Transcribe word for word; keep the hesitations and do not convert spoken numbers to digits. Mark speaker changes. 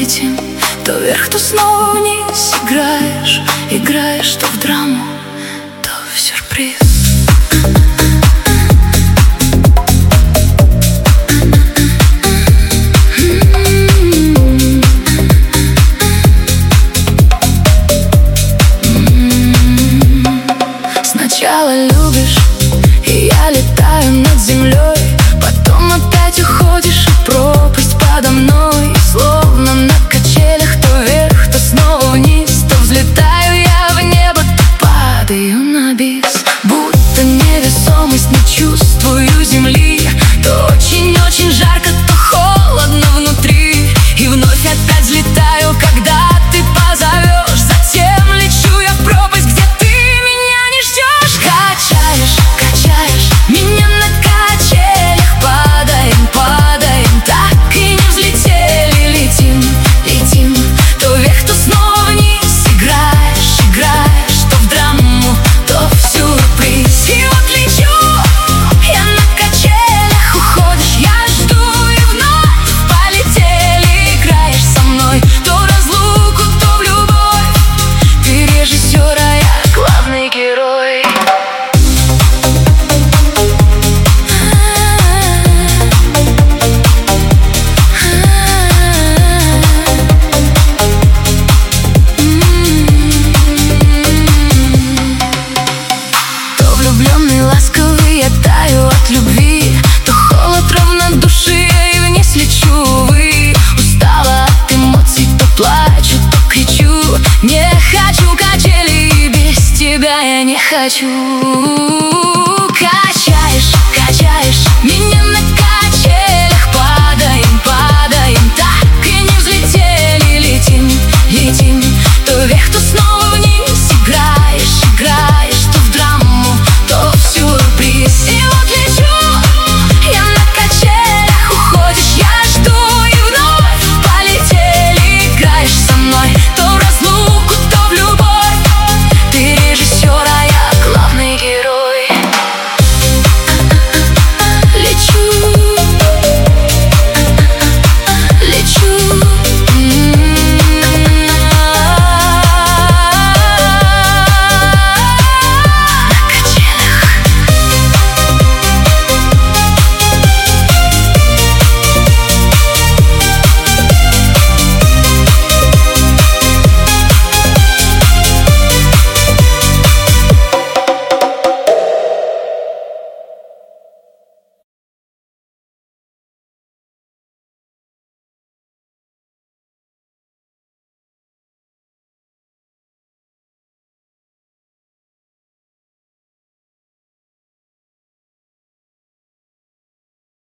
Speaker 1: летим, то вверх, то снова вниз. Играешь, играешь то в драму, то в сюрприз. Сначала любишь, и я летаю над землей, потом опять уходишь, и пропасть подо мной. И словно на качелях, то вверх, то снова вниз, то взлетаю я в небо, то падаю на бис. Будто невесомость, не чувствую земли, то очень-очень жарко, то холодно внутри. И вновь опять взлетаю, когда ты позовешь. Затем лечу я в пропасть, где ты меня не ждешь. Качаешь, качаешь меня на качелях, падаем, падаем, так и не взлетели. Летим, летим, то вверх, то снова вниз. Играешь, играешь то в драму, то в сюрприз. И вот лечу я на качелях, уходишь, я жду, и вновь полетели. Играешь со мной то в разлуку, то в любовь. Ты режиссер, а я главный герой. То влюбленный, ласковый, я таю от любви, то холод ровно души, я и вниз лечу, увы. Устала от эмоций, то плачу, то кричу. Не хочу качели, и без тебя я не хочу.